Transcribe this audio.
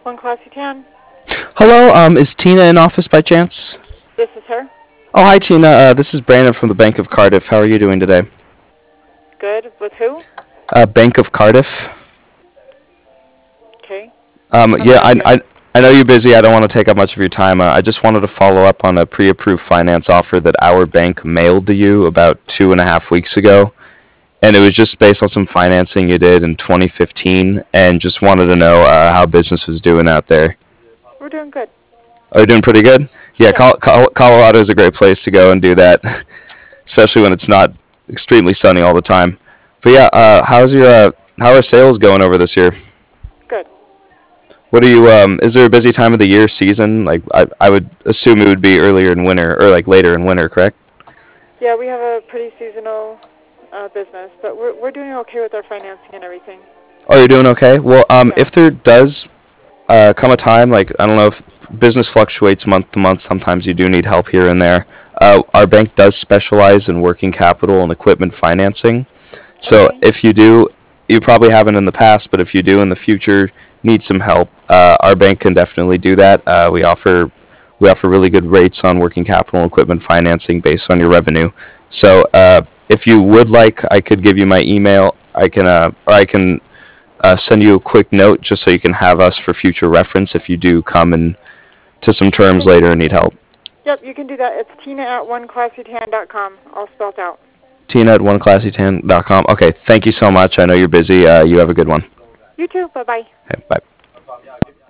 One Classy Tan. Hello, is Tina in office by chance? This is her. Oh, hi Tina. This is Brandon from the Bank of Cardiff. How are you doing today? Good. With who? Bank of Cardiff. Okay. How may I Yeah, help you? I know you're busy. I don't want to take up much of your time. I just wanted to follow up on a pre-approved finance offer that our bank mailed to you about 2.5 weeks ago, and it was just based on some financing you did in 2015, and just wanted to know how business was doing out there. We're doing good. Are you doing pretty good? Yeah, Yeah. Colorado is a great place to go and do that, especially when it's not extremely sunny all the time. But yeah, how are sales going over this year? Good. What are you is there a busy time of the year season? Like I would assume it would be earlier in winter or like later in winter, correct? Yeah, we have a pretty seasonal business, but we're doing okay with our financing and everything. Oh, you're doing okay. Well, Yeah. if there does come a time, like I don't know if business fluctuates month to month, sometimes you do need help here and there. Our bank does specialize in working capital and equipment financing. So Okay. if you do, you probably haven't in the past, but if you do in the future need some help, our bank can definitely do that. We offer really good rates on working capital and equipment financing based on your revenue. So if you would like, I could give you my email. I can send you a quick note just so you can have us for future reference if you do come in to some terms Okay. later and need help. Yep, you can do that. It's Tina at oneclassytan.com, all spelled out. Tina at oneclassytan.com. Okay, thank you so much. I know you're busy. You have a good one. You too. Bye-bye. Okay, bye.